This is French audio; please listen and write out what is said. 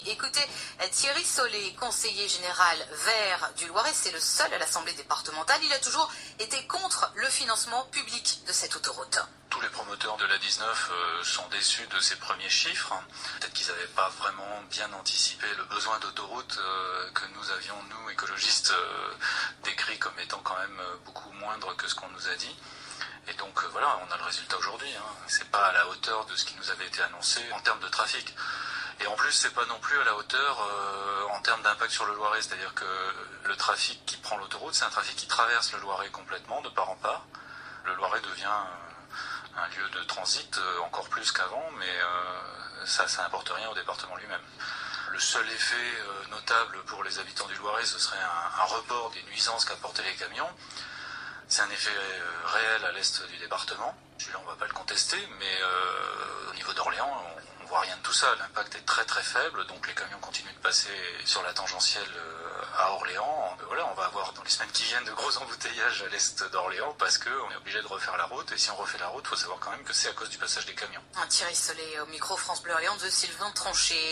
Écoutez, Thierry Solé, conseiller général Vert du Loiret, c'est le seul à l'Assemblée départementale. Il a toujours été contre le financement public de cette autoroute. Tous les promoteurs de l'A19 sont déçus de ces premiers chiffres. Peut-être qu'ils n'avaient pas vraiment bien anticipé le besoin d'autoroute que nous avions, nous, écologistes, décrit comme étant quand même beaucoup moindre que ce qu'on nous a dit. Et donc voilà, on a le résultat aujourd'hui. C'est pas à la hauteur de ce qui nous avait été annoncé en termes de trafic. Et en plus, c'est pas non plus à la hauteur en termes d'impact sur le Loiret. C'est-à-dire que le trafic qui prend l'autoroute, c'est un trafic qui traverse le Loiret complètement, de part en part. Le Loiret devient un lieu de transit encore plus qu'avant, mais ça n'apporte rien au département lui-même. Le seul effet notable pour les habitants du Loiret, ce serait un report des nuisances qu'apportaient les camions. C'est un effet réel à l'est du département. Celui-là, on ne va pas le contester, mais au niveau d'Orléans, on ne voit rien de tout ça. L'impact est très très faible, donc les camions continuent de passer sur la tangentielle à Orléans. Voilà, on va avoir dans les semaines qui viennent de gros embouteillages à l'est d'Orléans parce qu'on est obligé de refaire la route. Et si on refait la route, il faut savoir quand même que c'est à cause du passage des camions. Thierry Solé au micro France Bleu Orléans de Sylvain Tranché.